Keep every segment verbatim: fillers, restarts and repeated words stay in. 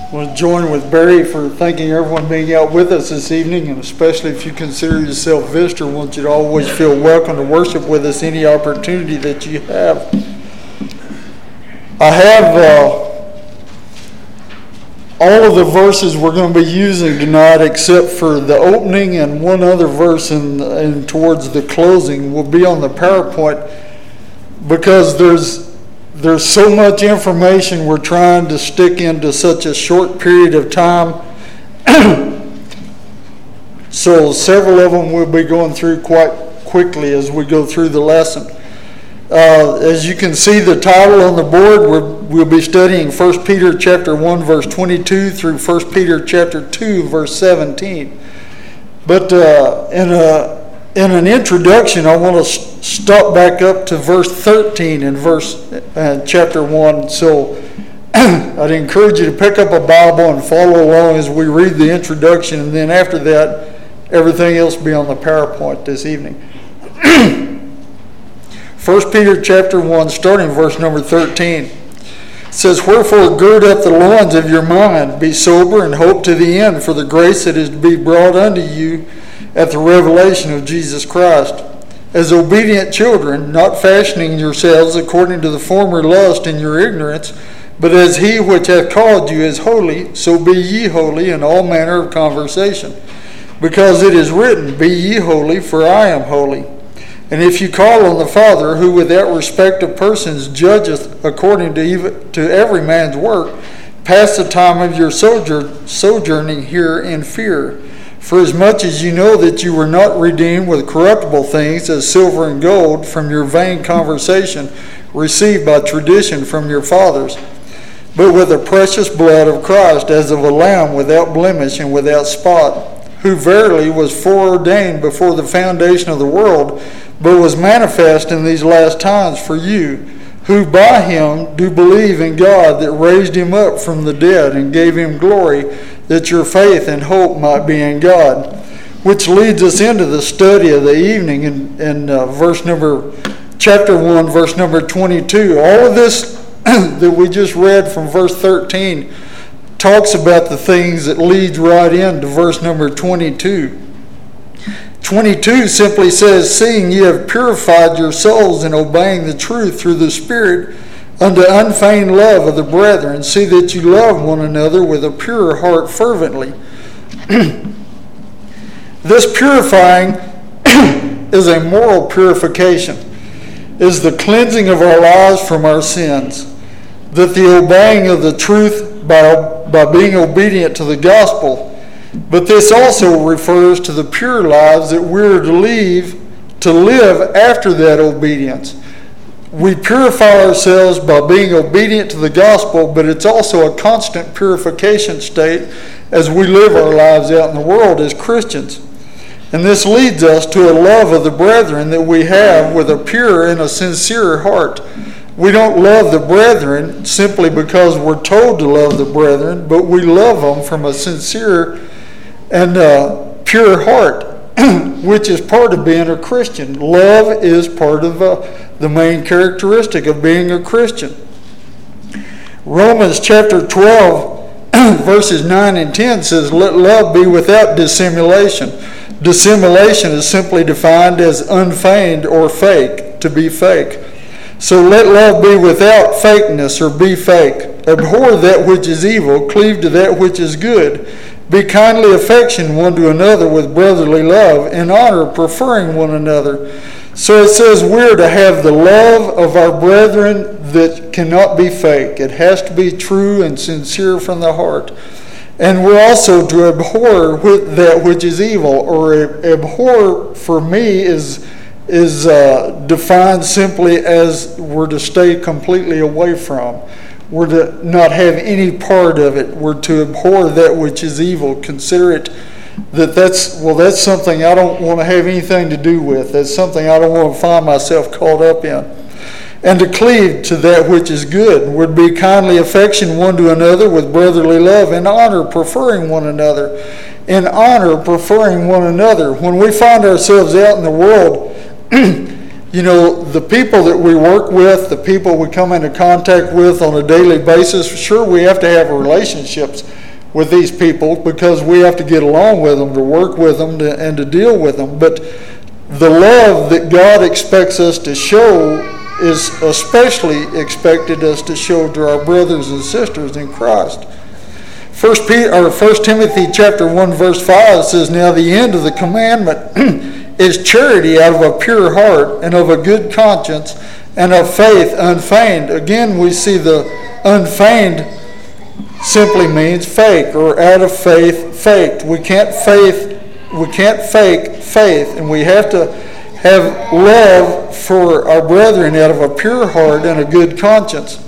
I want to join with Barry for thanking everyone being out with us this evening, and especially if you consider yourself a visitor, I want you to always feel welcome to worship with us any opportunity that you have. I have uh, all of the verses we're going to be using tonight except for the opening and one other verse and, and towards the closing will be on the PowerPoint because there's There's so much information we're trying to stick into such a short period of time. So several of them we'll be going through quite quickly as we go through the lesson. Uh, as you can see the title on the board, we're, we'll be studying First Peter chapter one verse twenty-two through First Peter chapter two verse seventeen. But uh, in a In an introduction, I want to stop back up to verse thirteen in verse uh, chapter one. So I'd encourage you to pick up a Bible and follow along as we read the introduction, and then after that, everything else will be on the PowerPoint this evening. First Peter chapter one, starting verse number thirteen. It says, "Wherefore gird up the loins of your mind, be sober, and hope to the end for the grace that is to be brought unto you at the revelation of Jesus Christ, as obedient children, not fashioning yourselves according to the former lust in your ignorance, but as he which hath called you is holy, so be ye holy in all manner of conversation. Because it is written, Be ye holy, for I am holy. And if you call on the Father, who without respect of persons judgeth according to, even, to every man's work, pass the time of your sojourn, sojourning here in fear. For as much as you know that you were not redeemed with corruptible things as silver and gold from your vain conversation received by tradition from your fathers, but with the precious blood of Christ as of a lamb without blemish and without spot, who verily was foreordained before the foundation of the world, but was manifest in these last times for you, who by him do believe in God that raised him up from the dead and gave him glory, that your faith and hope might be in God." Which leads us into the study of the evening in, in uh, verse number, chapter one, verse number twenty-two. All of this that we just read from verse thirteen talks about the things that leads right into verse number twenty-two. twenty-two simply says, "Seeing ye have purified your souls in obeying the truth through the Spirit, unto unfeigned love of the brethren, see that you love one another with a pure heart fervently." This purifying is a moral purification, is the cleansing of our lives from our sins, that the obeying of the truth by, by being obedient to the gospel. But this also refers to the pure lives that we're to leave, to live after that obedience. We purify ourselves by being obedient to the gospel, but it's also a constant purification state as we live our lives out in the world as Christians. And this leads us to a love of the brethren that we have with a pure and a sincere heart. We don't love the brethren simply because we're told to love the brethren, but we love them from a sincere and uh, pure heart, which is part of being a Christian. Love is part of uh, the main characteristic of being a Christian. Romans chapter twelve, verses nine and ten says, "Let love be without dissimulation." Dissimulation is simply defined as unfeigned or fake, to be fake. So let love be without fakeness or be fake. Abhor that which is evil, cleave to that which is good. Be kindly affectioned one to another with brotherly love, in honor preferring one another. So it says we're to have the love of our brethren that cannot be fake. It has to be true and sincere from the heart. And we're also to abhor that which is evil, or abhor for me is is uh, defined simply as we're to stay completely away from. We're to not have any part of it. We're to abhor that which is evil. Consider it that that's, well, that's something I don't want to have anything to do with. That's something I don't want to find myself caught up in. And to cleave to that which is good. Would be kindly affection one to another with brotherly love, in honor preferring one another. In honor preferring one another. When we find ourselves out in the world, you know, the people that we work with, the people we come into contact with on a daily basis, sure, we have to have relationships with these people because we have to get along with them, to work with them, to, and to deal with them. But the love that God expects us to show is especially expected us to show to our brothers and sisters in Christ. First Peter, or First Timothy chapter one verse five says, "Now the end of the commandment is charity out of a pure heart and of a good conscience and of faith unfeigned." Again, we see the unfeigned simply means fake, or out of faith faked. We can't faith we can't fake faith, and we have to have love for our brethren out of a pure heart and a good conscience.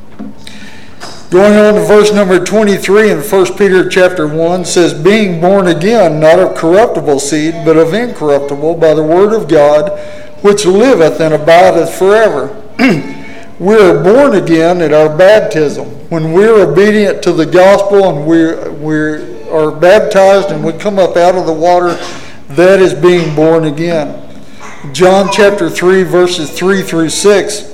Going on to verse number twenty-three in First Peter chapter one says, "Being born again, not of corruptible seed, but of incorruptible, by the word of God, which liveth and abideth forever." We are born again at our baptism. When we're obedient to the gospel and we we are baptized and we come up out of the water, that is being born again. John chapter three verses three through six.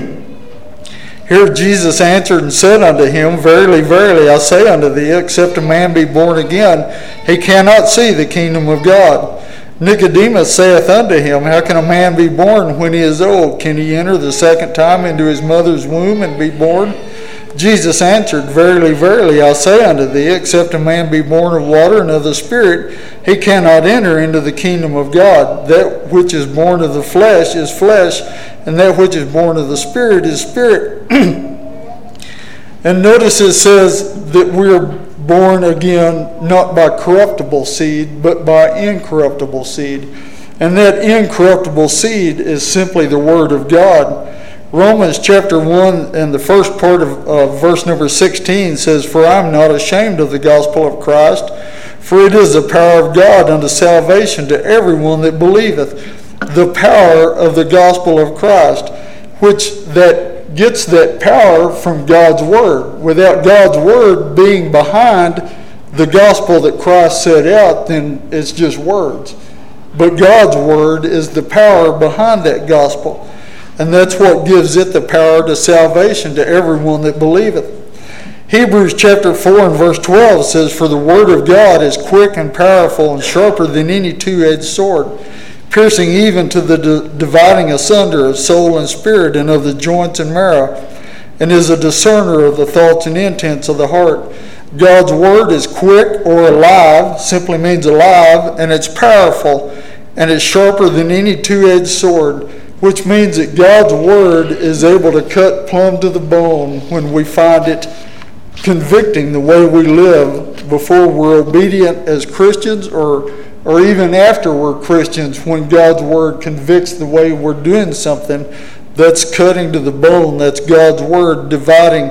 "Here Jesus answered and said unto him, Verily, verily, I say unto thee, except a man be born again, he cannot see the kingdom of God. Nicodemus saith unto him, How can a man be born when he is old? Can he enter the second time into his mother's womb and be born? Jesus answered, Verily, verily, I say unto thee, except a man be born of water and of the Spirit, he cannot enter into the kingdom of God. That which is born of the flesh is flesh, and that which is born of the Spirit is spirit." And notice it says that we're born again not by corruptible seed, but by incorruptible seed. And that incorruptible seed is simply the Word of God. Romans chapter one and the first part of uh, verse number sixteen says, "For I am not ashamed of the gospel of Christ, for it is the power of God unto salvation to everyone that believeth." The power of the gospel of Christ, which that gets that power from God's Word. Without God's Word being behind the gospel that Christ set out, then it's just words. But God's Word is the power behind that gospel. And that's what gives it the power to salvation to everyone that believeth. Hebrews chapter four and verse twelve says, "For the word of God is quick and powerful and sharper than any two-edged sword, piercing even to the d- dividing asunder of soul and spirit and of the joints and marrow, and is a discerner of the thoughts and intents of the heart." God's word is quick or alive, simply means alive, and it's powerful, and it's sharper than any two-edged sword, which means that God's word is able to cut plumb to the bone when we find it convicting the way we live before we're obedient as Christians, or or even after we're Christians, when God's word convicts the way we're doing something that's cutting to the bone. That's God's word dividing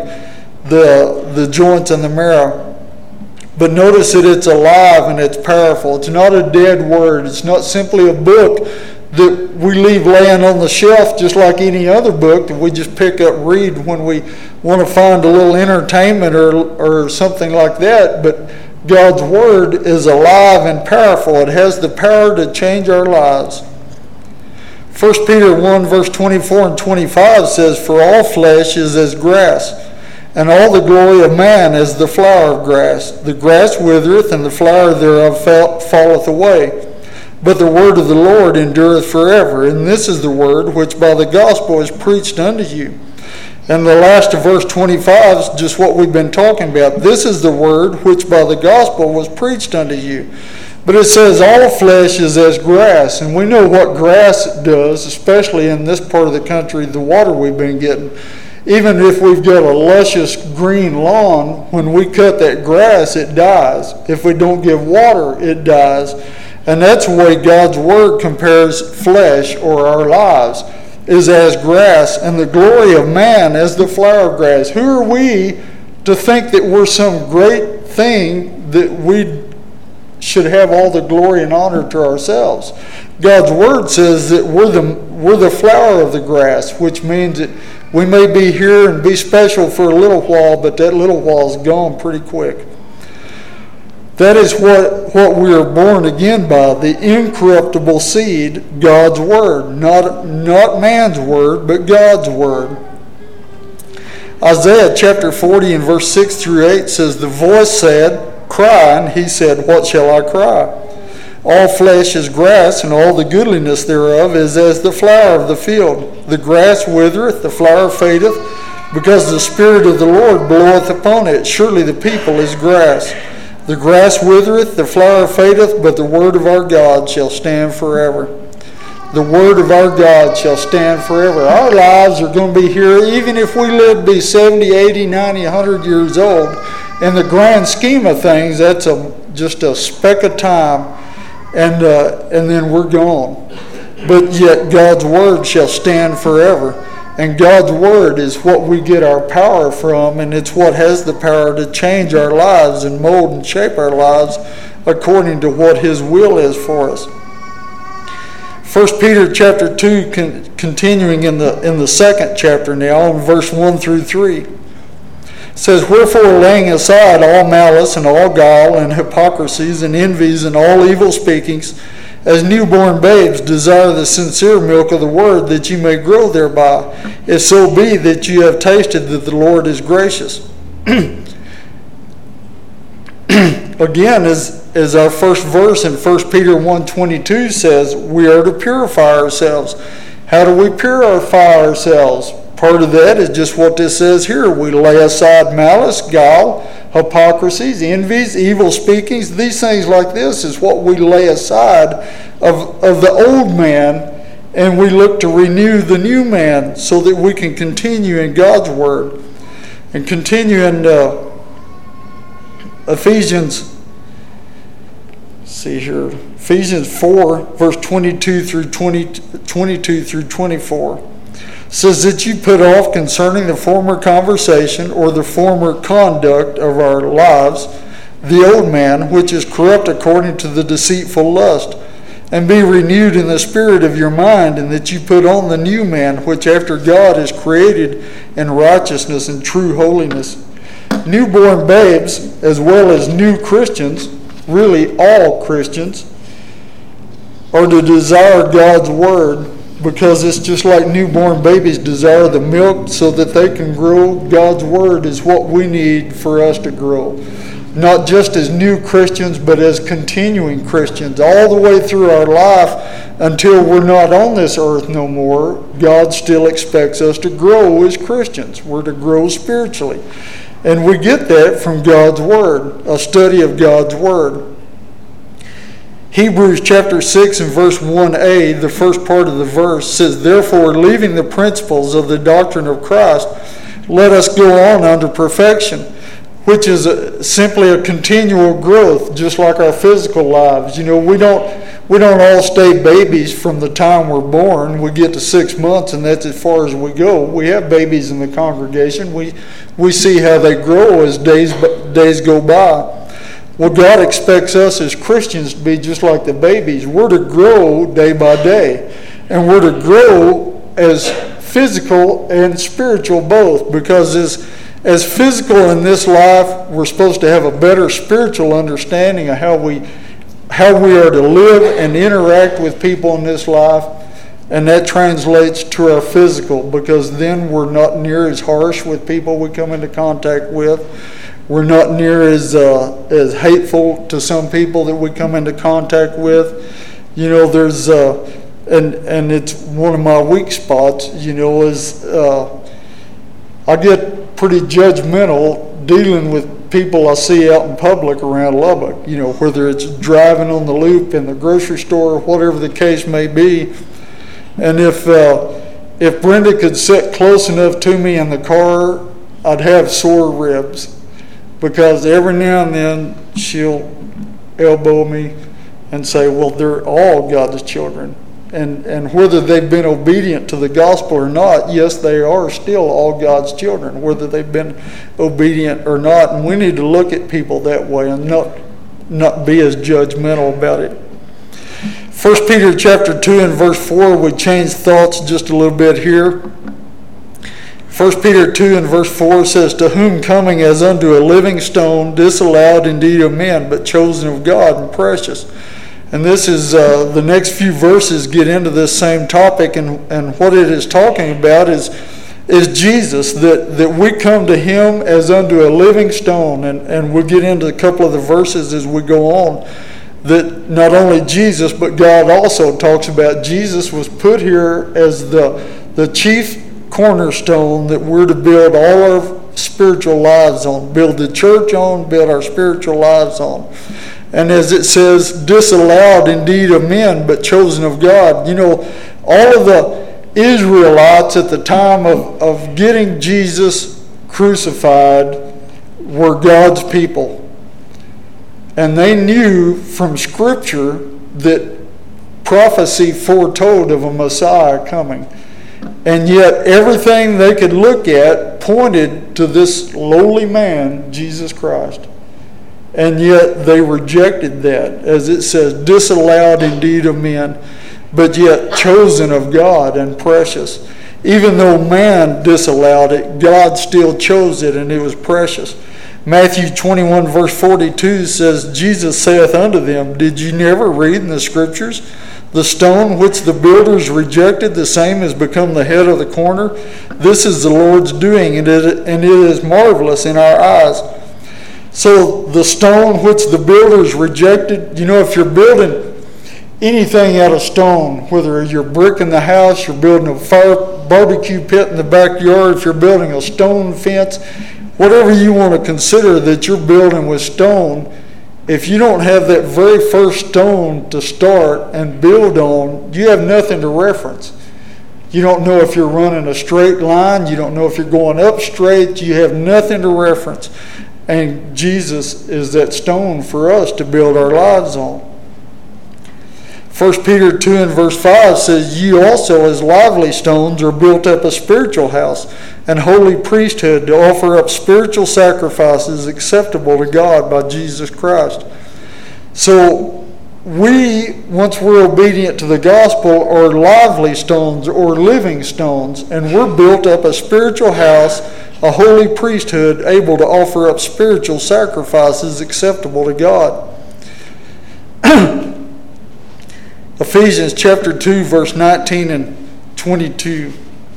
the the joints and the marrow. But notice that it's alive and it's powerful. It's not a dead word. It's not simply a book that we leave laying on the shelf just like any other book that we just pick up, read when we want to find a little entertainment or or something like that. But God's word is alive and powerful. It has the power to change our lives. First Peter one verse twenty-four and twenty-five says, "For all flesh is as grass, and all the glory of man as the flower of grass. The grass withereth, and the flower thereof falleth away. But the word of the Lord endureth forever. And this is the word which by the gospel is preached unto you." And the last of verse twenty-five is just what we've been talking about. This is the word which by the gospel was preached unto you. But it says all flesh is as grass. And we know what grass does, especially in this part of the country, the water we've been getting. Even if we've got a luscious green lawn, when we cut that grass, it dies. If we don't give water, it dies. And that's the way God's word compares flesh, or our lives, is as grass, and the glory of man as the flower of grass. Who are we to think that we're some great thing that we should have all the glory and honor to ourselves? God's word says that we're the we're the flower of the grass, which means that we may be here and be special for a little while, but that little while is gone pretty quick. That is what, what we are born again by, the incorruptible seed, God's word. Not, not man's word, but God's word. Isaiah chapter forty and verse six through eight says, the voice said, cry, and he said, what shall I cry? All flesh is grass, and all the goodliness thereof is as the flower of the field. The grass withereth, the flower fadeth, because the Spirit of the Lord bloweth upon it. Surely the people is grass. The grass withereth, the flower fadeth, but the word of our God shall stand forever. The word of our God shall stand forever. Our lives are going to be here, even if we live to be seventy, eighty, ninety, one hundred years old. In the grand scheme of things, that's a, just a speck of time, and uh, and then we're gone. But yet God's word shall stand forever. And God's word is what we get our power from, and it's what has the power to change our lives and mold and shape our lives according to what His will is for us. First Peter chapter two, con- continuing in the in the second chapter now, in verse one through three, says, wherefore laying aside all malice and all guile and hypocrisies and envies and all evil speakings, as newborn babes desire the sincere milk of the word, that you may grow thereby, if so be that you have tasted that the Lord is gracious. Again, as, as our first verse in First Peter one twenty-two says, we are to purify ourselves. How do we purify ourselves? Part of that is just what this says here. We lay aside malice, guile, hypocrisies, envies, evil speakings. These things like this is what we lay aside of, of the old man, and we look to renew the new man so that we can continue in God's word. And continue in uh, Ephesians, let's see here, Ephesians four, verse twenty-two through twenty, twenty-two through twenty-four. Says that you put off concerning the former conversation or the former conduct of our lives, the old man, which is corrupt according to the deceitful lust, and be renewed in the spirit of your mind, and that you put on the new man, which after God is created in righteousness and true holiness. Newborn babes, as well as new Christians, really all Christians, are to desire God's word, because it's just like newborn babies desire the milk so that they can grow. God's word is what we need for us to grow. Not just as new Christians, but as continuing Christians. All the way through our life until we're not on this earth no more, God still expects us to grow as Christians. We're to grow spiritually. And we get that from God's word, a study of God's word. Hebrews chapter six and verse one a, the first part of the verse, says, therefore, leaving the principles of the doctrine of Christ, let us go on unto perfection, which is a, simply a continual growth, just like our physical lives. You know, we don't we don't all stay babies from the time we're born. We get to six months, and that's as far as we go. We have babies in the congregation. We we see how they grow as days days go by. Well, God expects us as Christians to be just like the babies. We're to grow day by day. And we're to grow as physical and spiritual both. Because as, as physical in this life, we're supposed to have a better spiritual understanding of how we, how we are to live and interact with people in this life. And that translates to our physical, because then we're not near as harsh with people we come into contact with. We're not near as uh, as hateful to some people that we come into contact with. You know, there's uh, and and it's one of my weak spots. You know, is uh, I get pretty judgmental dealing with people I see out in public around Lubbock. You know, whether it's driving on the loop in the grocery store, whatever the case may be. And if uh, if Brenda could sit close enough to me in the car, I'd have sore ribs. Because every now and then she'll elbow me and say, well, they're all God's children. And and whether they've been obedient to the gospel or not, yes, they are still all God's children, whether they've been obedient or not. And we need to look at people that way and not, not be as judgmental about it. First Peter chapter two and verse four, we change thoughts just a little bit here. First Peter two and verse four says, to whom coming as unto a living stone, disallowed indeed of men, but chosen of God and precious. And this is, uh, the next few verses get into this same topic, and, and what it is talking about is, is Jesus, that, that we come to him as unto a living stone, and, and we'll get into a couple of the verses as we go on, that not only Jesus, but God also talks about Jesus was put here as the, the chief cornerstone that we're to build all our spiritual lives on, build the church on, build our spiritual lives on. And as it says, disallowed indeed of men, but chosen of God. You know, all of the Israelites at the time of, of getting Jesus crucified were God's people. And they knew from Scripture that prophecy foretold of a Messiah coming. And yet everything they could look at pointed to this lowly man, Jesus Christ. And yet they rejected that, as it says, disallowed indeed of men, but yet chosen of God and precious. Even though man disallowed it, God still chose it, and it was precious. Matthew twenty-one verse forty-two says, Jesus saith unto them, did ye never read in the Scriptures, the stone which the builders rejected, the same has become the head of the corner? This is the Lord's doing, and it, and it is marvelous in our eyes. So the stone which the builders rejected, you know, if you're building anything out of stone, whether you're bricking the house, you're building a fire barbecue pit in the backyard, if you're building a stone fence, whatever you want to consider that you're building with stone, if you don't have that very first stone to start and build on, you have nothing to reference. You don't know if you're running a straight line. You don't know if you're going up straight. You have nothing to reference. And Jesus is that stone for us to build our lives on. First Peter two and verse five says, ye also as lively stones are built up a spiritual house and holy priesthood to offer up spiritual sacrifices acceptable to God by Jesus Christ. So we, once we're obedient to the gospel, are lively stones or living stones, and we're built up a spiritual house, a holy priesthood, able to offer up spiritual sacrifices acceptable to God. Ephesians chapter two, verse nineteen and twenty-two.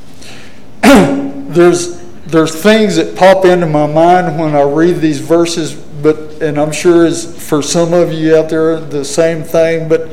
there's there's things that pop into my mind when I read these verses, but and I'm sure is for some of you out there the same thing, but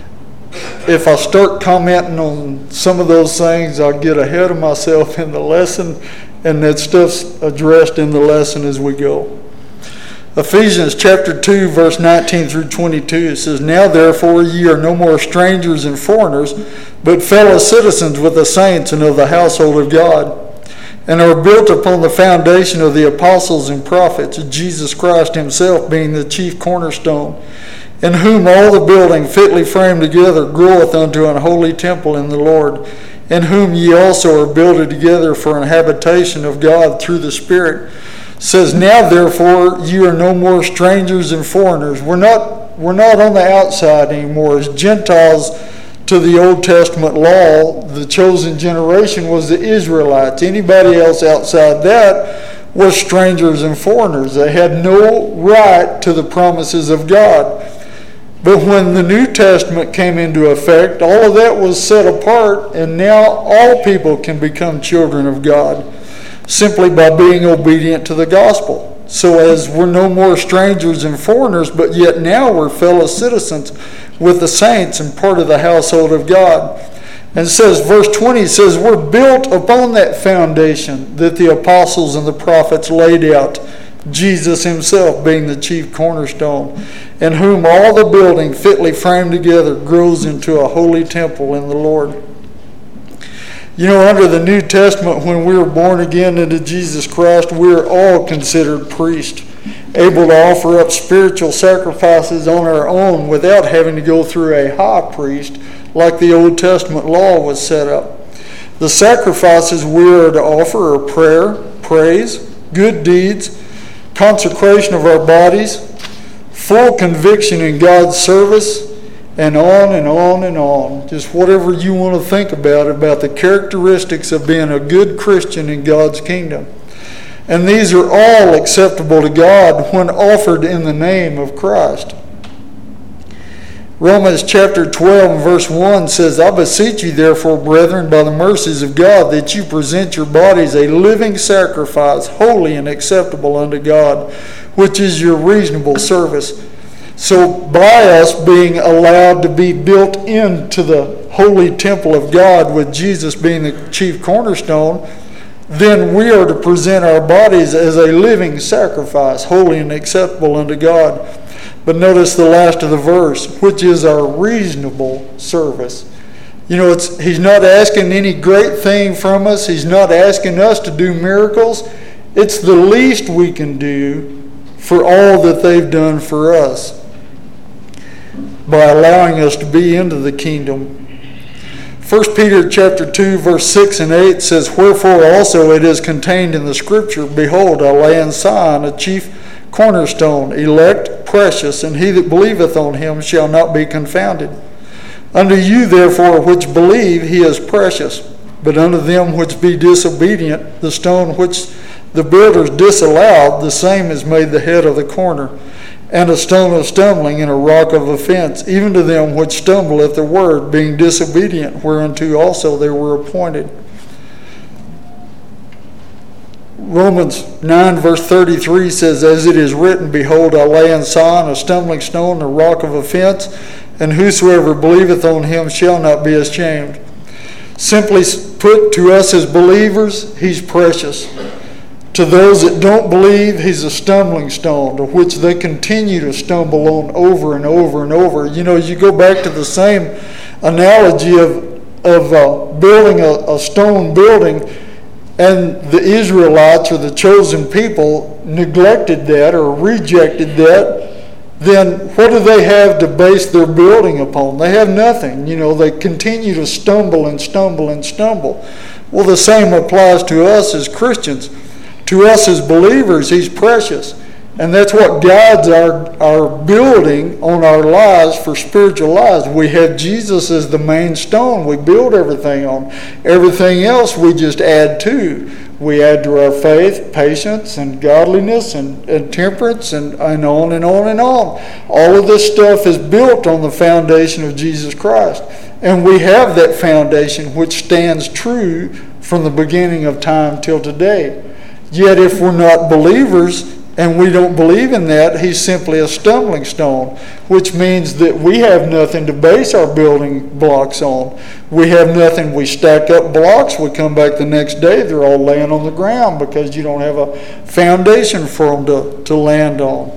if I start commenting on some of those things, I'll get ahead of myself in the lesson, and that stuff's addressed in the lesson as we go. Ephesians chapter two, verse nineteen through twenty-two, it says, now therefore ye are no more strangers and foreigners, but fellow citizens with the saints and of the household of God, and are built upon the foundation of the apostles and prophets, Jesus Christ himself being the chief cornerstone, in whom all the building fitly framed together groweth unto an holy temple in the Lord, in whom ye also are builded together for an habitation of God through the Spirit. Says, now therefore you are no more strangers and foreigners. We're not we're not on the outside anymore as Gentiles to the Old Testament law. The chosen generation was the Israelites. Anybody else outside that was strangers and foreigners. They had no right to the promises of God. But when the New Testament came into effect, all of that was set apart, and now all people can become children of God simply by being obedient to the gospel. So as we're no more strangers and foreigners, but yet now we're fellow citizens with the saints and part of the household of God. And it says, verse twenty says, we're built upon that foundation that the apostles and the prophets laid out, Jesus himself being the chief cornerstone, in whom all the building fitly framed together grows into a holy temple in the Lord. You know, under the New Testament, when we were born again into Jesus Christ, we are all considered priests, able to offer up spiritual sacrifices on our own without having to go through a high priest like the Old Testament law was set up. The sacrifices we are to offer are prayer, praise, good deeds, consecration of our bodies, full conviction in God's service, and on and on and on. Just whatever you want to think about, about the characteristics of being a good Christian in God's kingdom. And these are all acceptable to God when offered in the name of Christ. Romans chapter twelve and verse one says, I beseech you therefore, brethren, by the mercies of God, that you present your bodies a living sacrifice, holy and acceptable unto God, which is your reasonable service. So by us being allowed to be built into the holy temple of God, with Jesus being the chief cornerstone, then we are to present our bodies as a living sacrifice, holy and acceptable unto God. But notice the last of the verse, which is our reasonable service. You know, it's, he's not asking any great thing from us. He's not asking us to do miracles. It's the least we can do for all that they've done for us by allowing us to be into the kingdom. First Peter chapter two, verse six and eight says, Wherefore also it is contained in the Scripture, Behold, I lay in Zion a chief cornerstone, elect, precious, and he that believeth on him shall not be confounded. Unto you therefore which believe he is precious, but unto them which be disobedient, the stone which the builders disallowed, the same is made the head of the corner, and a stone of stumbling and a rock of offense, even to them which stumble at the word, being disobedient, whereunto also they were appointed. Romans nine verse thirty-three says, As it is written, Behold, I lay in Zion a stumbling stone, and a rock of offense, and whosoever believeth on him shall not be ashamed. Simply put, to us as believers, he's precious. To those that don't believe, he's a stumbling stone, to which they continue to stumble on over and over and over. You know, you go back to the same analogy of, of uh, building a, a stone building, and the Israelites or the chosen people neglected that or rejected that, then what do they have to base their building upon? They have nothing. You know, they continue to stumble and stumble and stumble. Well, the same applies to us as Christians. To us as believers, he's precious. And that's what guides our, our building on our lives for spiritual lives. We have Jesus as the main stone we build everything on. Everything else we just add to. We add to our faith, patience, and godliness, and, and temperance, and, and on and on and on. All of this stuff is built on the foundation of Jesus Christ. And we have that foundation which stands true from the beginning of time till today. Yet if we're not believers and we don't believe in that, he's simply a stumbling stone, which means that we have nothing to base our building blocks on. We have nothing. We stack up blocks. We come back the next day, they're all laying on the ground because you don't have a foundation for them to, to land on.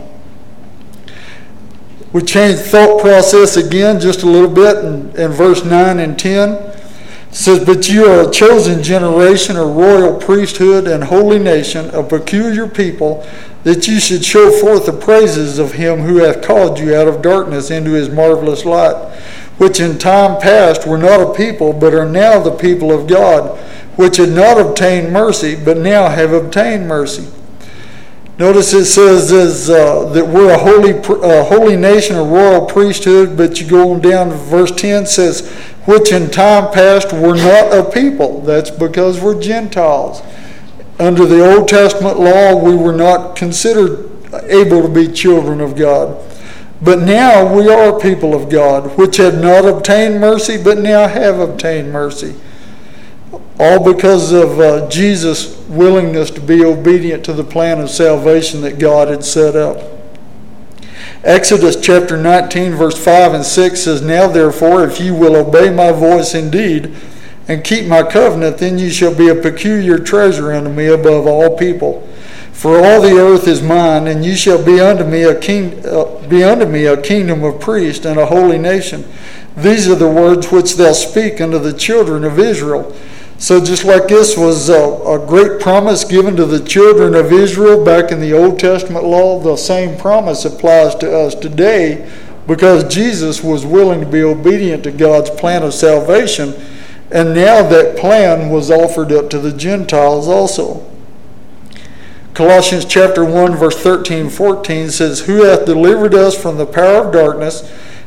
We change the thought process again just a little bit in, in verse nine and ten. It says, But you are a chosen generation, a royal priesthood, and holy nation, a peculiar people, that you should show forth the praises of him who hath called you out of darkness into his marvelous light, which in time past were not a people, but are now the people of God, which had not obtained mercy, but now have obtained mercy. Notice it says is, uh, that we're a holy, uh, holy nation, a royal priesthood, but you go on down to verse ten, says, which in time past were not a people. That's because we're Gentiles. Under the Old Testament law, we were not considered able to be children of God. But now we are people of God, which had not obtained mercy, but now have obtained mercy. All because of uh, Jesus' willingness to be obedient to the plan of salvation that God had set up. Exodus chapter nineteen, verse five and six says, Now therefore, if you will obey my voice indeed, and keep my covenant, then you shall be a peculiar treasure unto me above all people. For all the earth is mine, and you shall be unto me a king, uh, be unto me a kingdom of priests and a holy nation. These are the words which thou speak unto the children of Israel. So just like this was a, a great promise given to the children of Israel back in the Old Testament law, the same promise applies to us today, because Jesus was willing to be obedient to God's plan of salvation, and now that plan was offered up to the Gentiles also. Colossians chapter one, verse thirteen and fourteen says, Who hath delivered us from the power of darkness,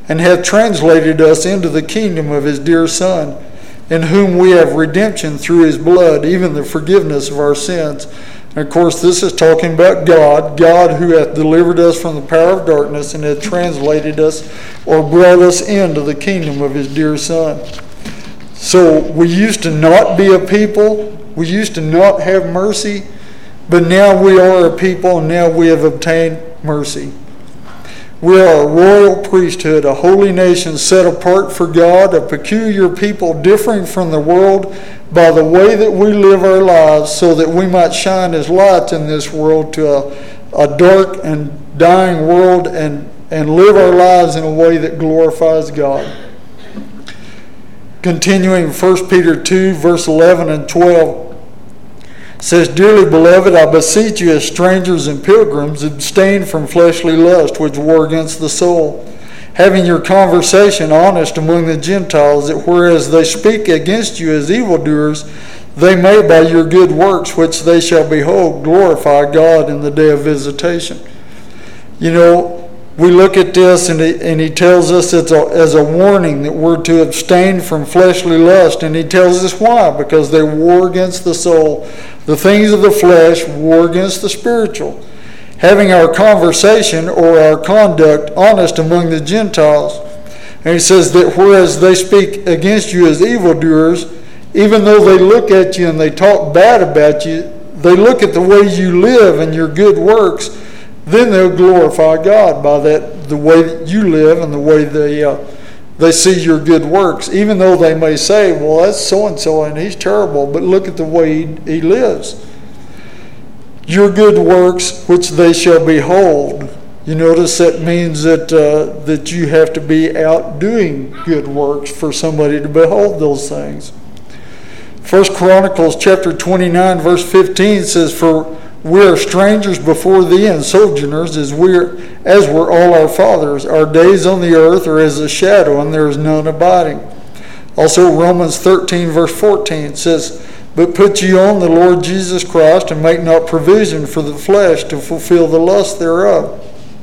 and hath translated us into the kingdom of his dear Son, in whom we have redemption through his blood, even the forgiveness of our sins. And of course, this is talking about God, God who hath delivered us from the power of darkness and hath translated us or brought us into the kingdom of his dear Son. So we used to not be a people, we used to not have mercy, but now we are a people and now we have obtained mercy. We are a royal priesthood, a holy nation set apart for God, a peculiar people differing from the world by the way that we live our lives, so that we might shine as lights in this world to a, a dark and dying world, and, and live our lives in a way that glorifies God. Continuing First Peter two, verse eleven and twelve, says, Dearly beloved, I beseech you as strangers and pilgrims, abstain from fleshly lust which war against the soul, having your conversation honest among the Gentiles, that whereas they speak against you as evildoers, they may by your good works which they shall behold glorify God in the day of visitation. You know, we look at this and he, and he tells us it's a, as a warning that we're to abstain from fleshly lust, and he tells us why, because they war against the soul. The things of the flesh war against the spiritual. Having our conversation or our conduct honest among the Gentiles. And he says that whereas they speak against you as evildoers, even though they look at you and they talk bad about you, they look at the way you live and your good works, then they'll glorify God by that, the way that you live and the way they uh, they see your good works. Even though they may say, well, that's so-and-so and he's terrible, but look at the way he, he lives. Your good works which they shall behold. You notice that means that uh, that you have to be out doing good works for somebody to behold those things. First Chronicles chapter twenty-nine verse fifteen says, For we are strangers before thee and sojourners, as we're as were all our fathers. Our days on the earth are as a shadow, and there is none abiding. Also Romans thirteen verse fourteen says, But put ye on the Lord Jesus Christ, and make not provision for the flesh to fulfill the lust thereof.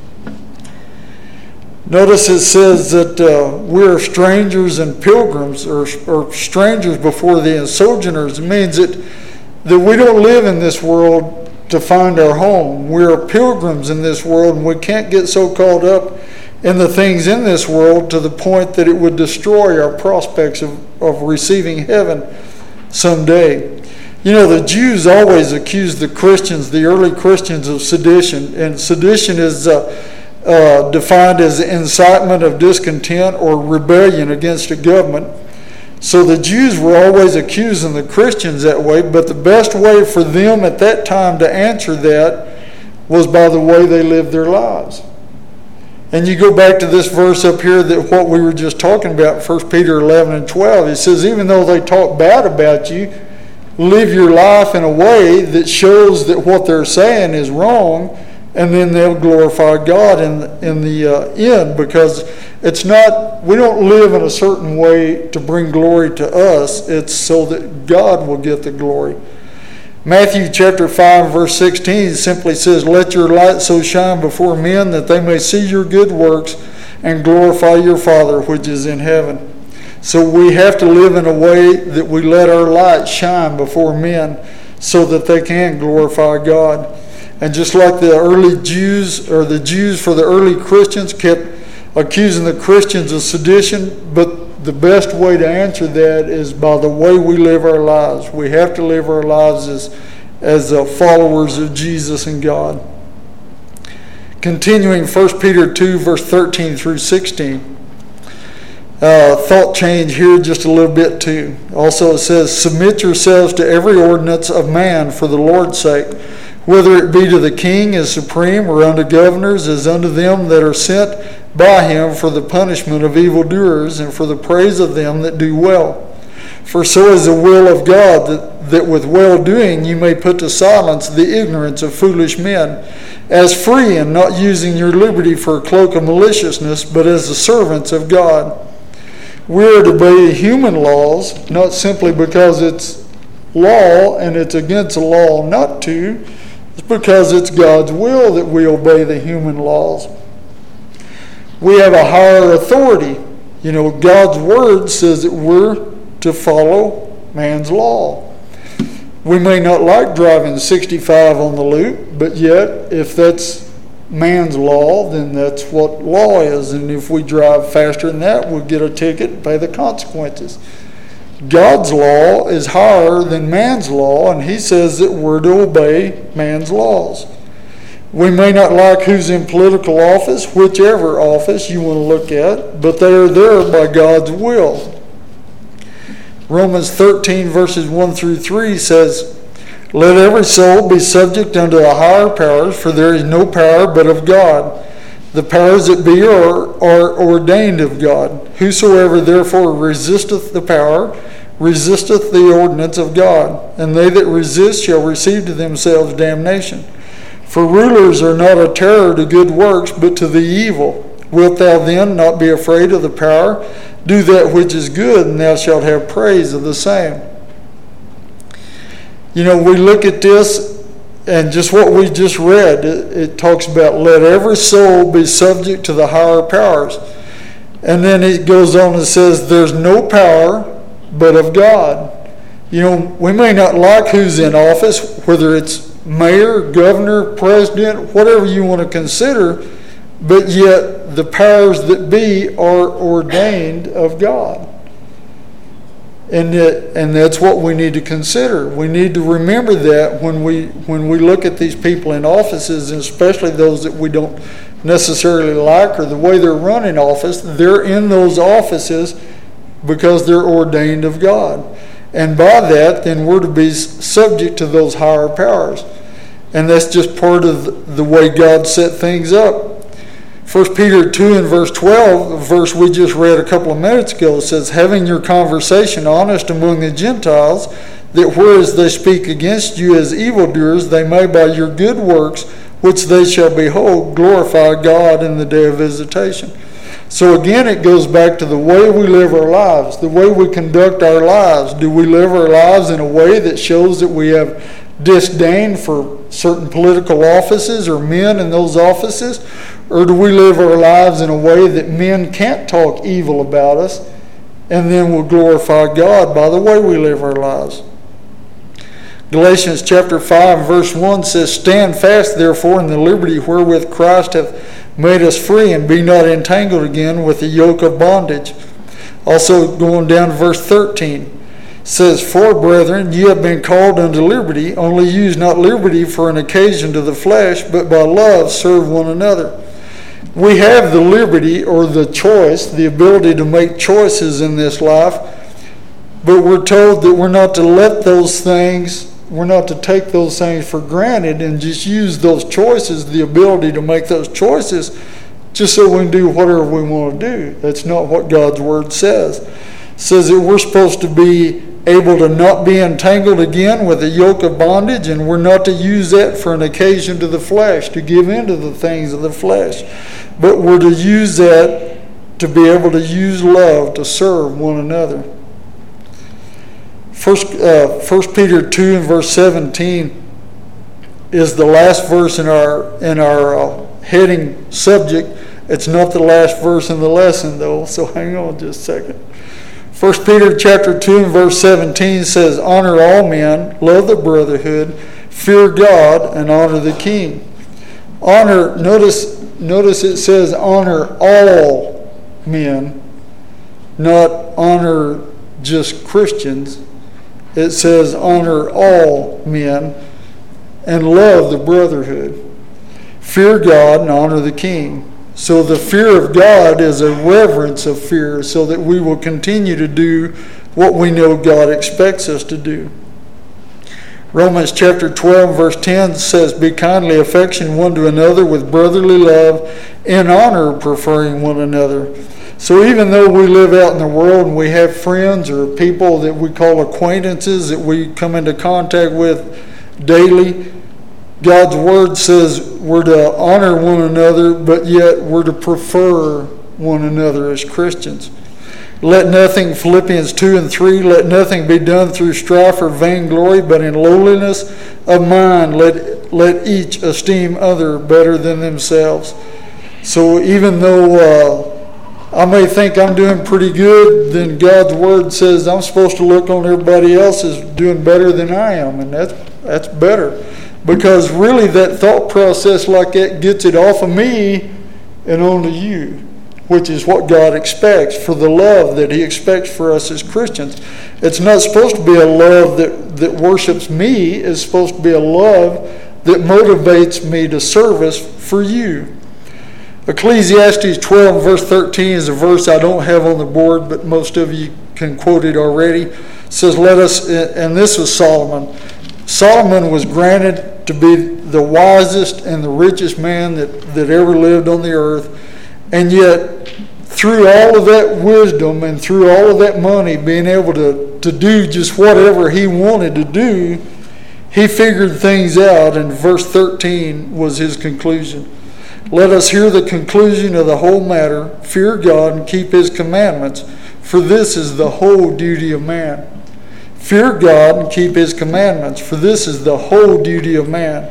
Notice it says that uh, we are strangers and pilgrims, or, or strangers before thee and sojourners. It means that, that we don't live in this world to find our home. We're pilgrims in this world, and we can't get so caught up in the things in this world to the point that it would destroy our prospects of, of receiving heaven someday. You know, the Jews always accused the Christians, the early Christians, of sedition, and sedition is uh, uh, defined as incitement of discontent or rebellion against a government. So the Jews were always accusing the Christians that way, but the best way for them at that time to answer that was by the way they lived their lives. And you go back to this verse up here, that what we were just talking about, First Peter eleven and twelve, it says, even though they talk bad about you, live your life in a way that shows that what they're saying is wrong, and then they'll glorify God in, in the uh, end, because it's not, we don't live in a certain way to bring glory to us. It's so that God will get the glory. Matthew chapter five verse sixteen simply says, Let your light so shine before men that they may see your good works and glorify your Father which is in heaven. So we have to live in a way that we let our light shine before men so that they can glorify God. And just like the early Jews, or the Jews for the early Christians kept accusing the Christians of sedition, but the best way to answer that is by the way we live our lives. We have to live our lives as, as uh, followers of Jesus and God. Continuing First Peter two, verse thirteen through sixteen. Uh, thought change here just a little bit too. Also it says, Submit yourselves to every ordinance of man for the Lord's sake, whether it be to the king as supreme, or unto governors as unto them that are sent by him for the punishment of evildoers, and for the praise of them that do well. For so is the will of God, that, that with well-doing you may put to silence the ignorance of foolish men, as free, and not using your liberty for a cloak of maliciousness, but as the servants of God. We are to obey human laws, not simply because it's law and it's against the law not to. It's because it's God's will that we obey the human laws. we have a higher authority. You know, God's word says that we're to follow man's law. We may not like driving sixty-five on the loop, but yet if that's man's law, then that's what law is. And if we drive faster than that, we'll get a ticket and pay the consequences. God's law is higher than man's law, and he says that we're to obey man's laws. We may not like who's in political office, whichever office you want to look at, but they are there by God's will. Romans thirteen verses one through three says, "Let every soul be subject unto the higher powers, for there is no power but of God. The powers that be are, are ordained of God. Whosoever therefore resisteth the power, resisteth the ordinance of God. And they that resist shall receive to themselves damnation. For rulers are not a terror to good works, but to the evil. Wilt thou then not be afraid of the power? Do that which is good, and thou shalt have praise of the same." You know, we look at this, and just what we just read, it, it talks about let every soul be subject to the higher powers. And then it goes on and says there's no power but of God. You know, we may not like who's in office, whether it's mayor, governor, president, whatever you want to consider, but yet the powers that be are ordained of God. And that, and that's what we need to consider. We need to remember that when we when we look at these people in offices, and especially those that we don't necessarily like or the way they're running office, they're in those offices because they're ordained of God. And by that, then we're to be subject to those higher powers. And that's just part of the way God set things up. First Peter two and verse twelve, the verse we just read a couple of minutes ago, says, "Having your conversation honest among the Gentiles, that whereas they speak against you as evildoers, they may by your good works, which they shall behold, glorify God in the day of visitation." So again, it goes back to the way we live our lives, the way we conduct our lives. Do we live our lives in a way that shows that we have disdain for certain political offices or men in those offices? Or do we live our lives in a way that men can't talk evil about us, and then we'll glorify God by the way we live our lives? Galatians chapter five verse one says, "Stand fast therefore in the liberty wherewith Christ hath made us free, and be not entangled again with the yoke of bondage." Also going down to verse thirteen says, "For brethren, ye have been called unto liberty, only use not liberty for an occasion to the flesh, but by love serve one another." We have the liberty or the choice, the ability to make choices in this life, but we're told that we're not to let those things, we're not to take those things for granted and just use those choices, the ability to make those choices, just so we can do whatever we want to do. That's not what God's word says. It says that we're supposed to be able to not be entangled again with a yoke of bondage, and we're not to use that for an occasion to the flesh, to give in to the things of the flesh. But we're to use that to be able to use love to serve one another. First, uh, First Peter two and verse seventeen is the last verse in our in our uh, heading subject. It's not the last verse in the lesson, though, so hang on just a second. First Peter chapter two and verse seventeen says, "Honor all men, love the brotherhood, fear God, and honor the king." Honor, notice, notice it says honor all men, not honor just Christians. It says honor all men and love the brotherhood. Fear God and honor the king. So the fear of God is a reverence of fear, so that we will continue to do what we know God expects us to do. Romans chapter twelve verse ten says, "Be kindly affectioned one to another with brotherly love, in honor preferring one another." So even though we live out in the world and we have friends or people that we call acquaintances that we come into contact with daily, God's word says we're to honor one another, but yet we're to prefer one another as Christians. Let nothing, Philippians two and three, let nothing be done through strife or vainglory, but in lowliness of mind let, let each esteem other better than themselves. So even though uh, I may think I'm doing pretty good, then God's Word says I'm supposed to look on everybody else as doing better than I am, and that's, that's better. Because really that thought process like that gets it off of me and onto you, which is what God expects for the love that He expects for us as Christians. It's not supposed to be a love that, that worships me. It's supposed to be a love that motivates me to service for you. Ecclesiastes twelve verse thirteen is a verse I don't have on the board, but most of you can quote it already. It says, let us, and this was Solomon. Solomon was granted to be the wisest and the richest man that, that ever lived on the earth. And yet, through all of that wisdom and through all of that money, being able to, to do just whatever he wanted to do, he figured things out, and verse thirteen was his conclusion. Let us hear the conclusion of the whole matter. Fear God and keep His commandments, for this is the whole duty of man. Fear God and keep His commandments, for this is the whole duty of man.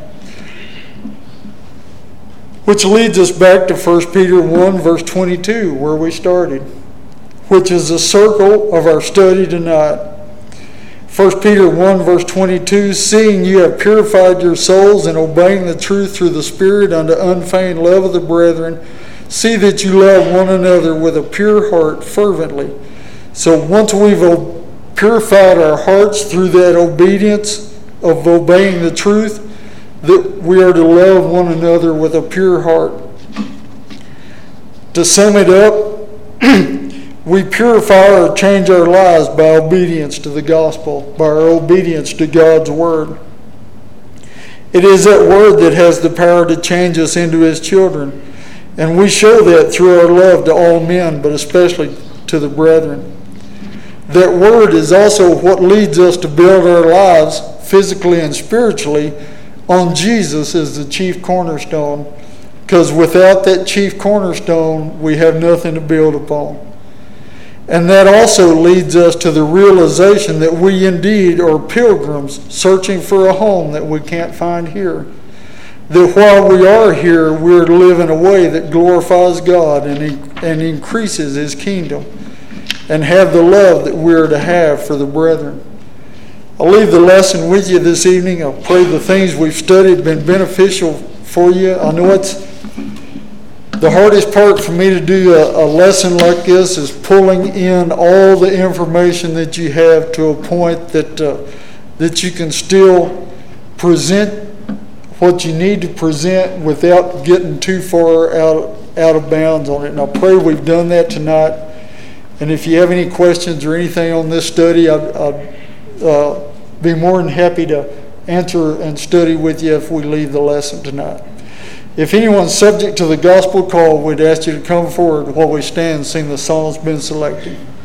Which leads us back to First Peter one, verse twenty-two, where we started, which is the circle of our study tonight. First Peter one, verse twenty-two, seeing you have purified your souls in obeying the truth through the Spirit unto unfeigned love of the brethren, see that you love one another with a pure heart fervently. So once we've purified our hearts through that obedience of obeying the truth, that we are to love one another with a pure heart. To sum it up, we purify or change our lives by obedience to the gospel, by our obedience to God's Word. It is that Word that has the power to change us into His children, and we show that through our love to all men, but especially to the brethren. That Word is also what leads us to build our lives physically and spiritually on Jesus as the chief cornerstone, because without that chief cornerstone, we have nothing to build upon. And that also leads us to the realization that we indeed are pilgrims searching for a home that we can't find here. That while we are here, we're to live in a way that glorifies God and, and increases His kingdom, and have the love that we're to have for the brethren. I'll leave the lesson with you this evening. I pray the things we've studied have been beneficial for you. I know it's the hardest part for me to do a, a lesson like this is pulling in all the information that you have to a point that uh, that you can still present what you need to present without getting too far out, out of bounds on it. And I pray we've done that tonight. And if you have any questions or anything on this study, I'd, I'd uh, be more than happy to answer and study with you if we leave the lesson tonight. If anyone's subject to the gospel call, we'd ask you to come forward while we stand and sing the songs been selected.